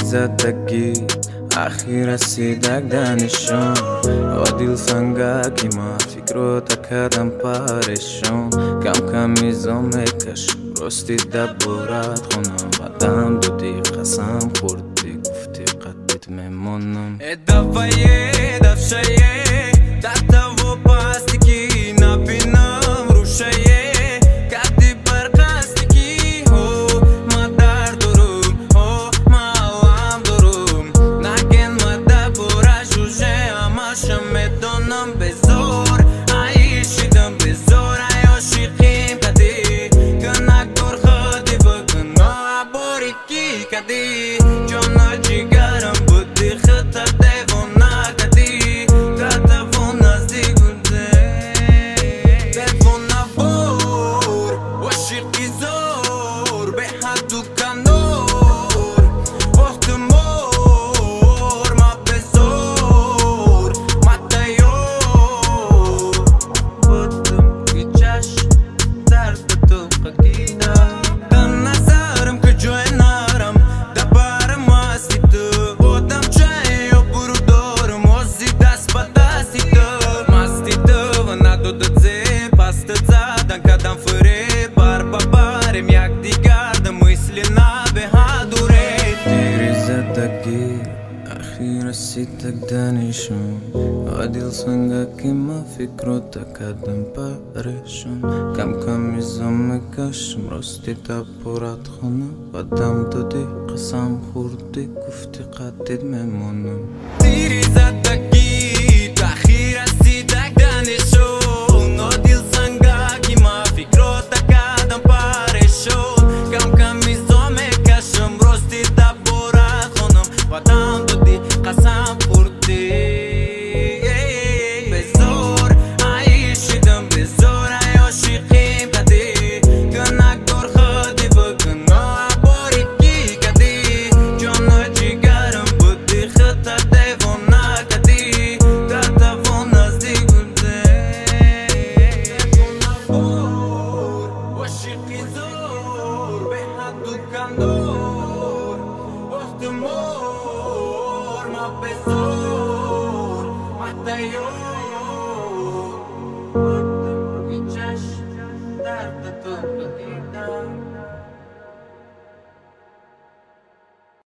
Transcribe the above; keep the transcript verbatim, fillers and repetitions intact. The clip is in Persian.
زدگی اخیر رسیدک دانشون عادل سنگاکی ما فکرو تکردم پریشون کم کم میزم میکشم راستی دبورت خونم قدم دادی قسم خوردی گفتی قدیت میمونم ادوایه دفشایه دتا و پاستیکی نبینم روشایه کدی برقاستیکی هو ما در دروم هو ما علم دروم نگن ما دبورا جوجه هماشم میدونم بزور عیشیدم بزور عیاشیقیم کدی کنک دور خودی بکن عبوری کی کدی جانا جیگرم بودی خطا دیونا کدی تتفون نزدیک بوده تلفون نبور وشیقی زور به حد و کنور وقت مور ما بزور ما دیور بودم که چشم درد تو قدیدم دم نظرم که جای نرم دبارم هستی تو بودم چای و برو دارم وزی دست با دستی تو مستی تو و ندادت زی پست زدن کدم فری بار با بارم یک دیگر ده مثل نبه هدوره دیری زدگی اخیر رسیدک دانشون عادل سنگاکی ما فکرو تکردم پریشون کم کم میزم میکشم راستی دبورت خونم قدم دادی قسم خوردی گفتی قدیت میمونم دیری زدگی اخیر رسیدک دانشون عادل سنگاکی ما فکرو تکردم پریشون کم کم میزم میکشم راستی دبورت خونم قدم دادی قسم خوردی بزور عیشیدم بزور عیاشیقیم کدی کنک دور خودی بکن عبوری کی کدی جانا جیگرم بودی خطا دیونا کدی تتفون نزدیک بوده تلفون نبور وشیقی زور به حد و کندور